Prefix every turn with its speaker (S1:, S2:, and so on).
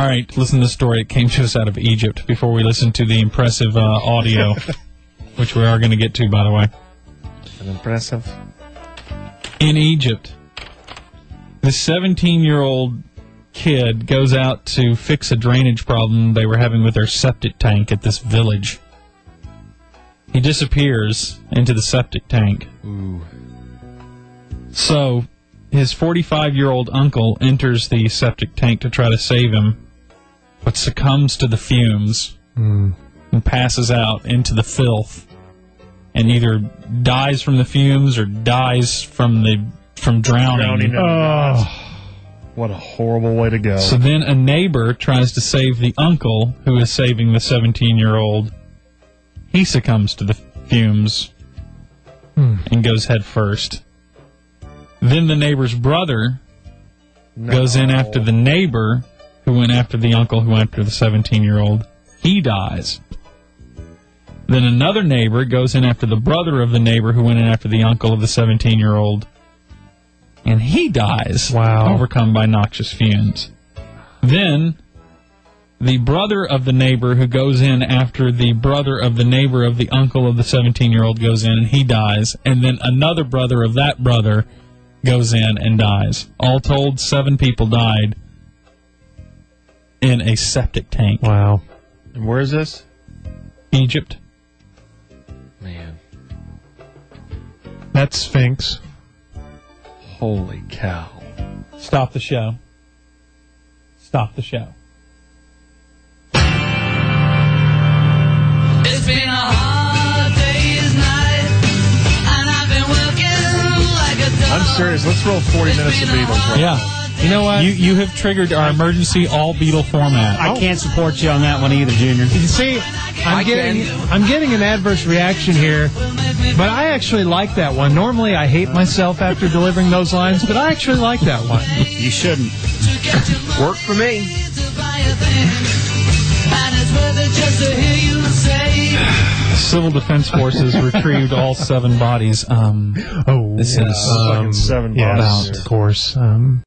S1: All right, listen to the story. It came to us out of Egypt before we listen to the impressive audio, which we are going to get to, by the way.
S2: An impressive.
S1: In Egypt, this 17-year-old kid goes out to fix a drainage problem they were having with their septic tank at this village. He disappears into the septic tank.
S2: Ooh.
S1: So his 45-year-old uncle enters the septic tank to try to save him, but succumbs to the fumes and passes out into the filth, and either dies from the fumes or dies from drowning.
S2: Oh, what a horrible way to go.
S1: So then a neighbor tries to save the uncle who is saving the 17-year-old. He succumbs to the fumes and goes head first. Then the neighbor's brother goes in after the neighbor who went after the uncle who went after the 17-year-old. He dies. Then another neighbor goes in after the brother of the neighbor who went in after the uncle of the 17-year-old. And he dies.
S3: Wow.
S1: Overcome by noxious fumes. Then the brother of the neighbor who goes in after the brother of the neighbor of the uncle of the 17-year-old goes in and he dies. And then another brother of that brother goes in and dies. All told, 7 people died in a septic tank.
S3: Wow.
S2: And where is this?
S1: Egypt.
S2: Man.
S3: That's Sphinx.
S2: Holy cow.
S1: Stop the show. Stop the show.
S4: It's been a hard day's night, and I've been working like a dog.
S2: I'm serious. Let's roll 40 minutes of Beatles. Right?
S1: Yeah.
S3: You know what?
S1: You have triggered our emergency all Beatle format.
S5: I can't support you on that one either, Junior.
S3: You see, I'm getting an adverse reaction here, but I actually like that one. Normally, I hate myself after delivering those lines, but I actually like that one.
S5: You shouldn't.
S2: Work for me.
S1: Civil Defense Forces retrieved all 7 bodies.
S3: This
S1: is
S2: fucking 7
S3: yes,
S2: bodies.
S3: of course.